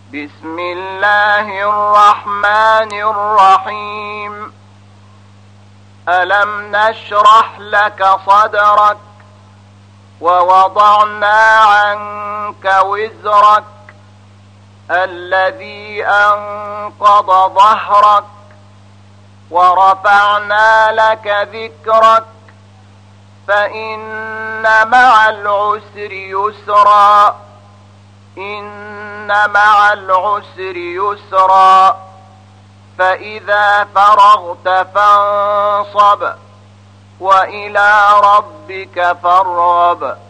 بسم الله الرحمن الرحيم. ألم نشرح لك صدرك ووضعنا عنك وزرك الذي أنقض ظهرك ورفعنا لك ذكرك فإن مع العسر يسرا إن مع العسر يسرا فإذا فرغت فانصب وإلى ربك فارغب.